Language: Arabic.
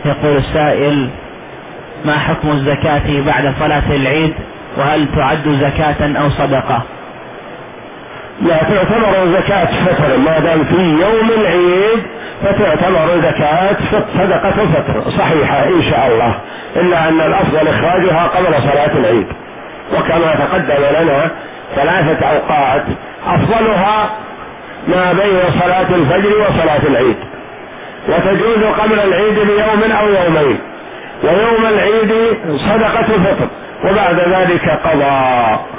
يقول السائل: ما حكم الزكاة بعد صلاة العيد، وهل تعد زكاة أو صدقة؟ لا تعتبر زكاة فطر، ما دام في يوم العيد فتعتبر زكاة صدقة فطر صحيحة إن شاء الله، إلا أن الأفضل إخراجها قبل صلاة العيد. وكما تقدم لنا 3 أوقات أفضلها ما بين صلاة الفجر وصلاة العيد، وتجوز قبل العيد بيوم أو يومين، ويوم العيد صدقة فطر، وبعد ذلك قضاء.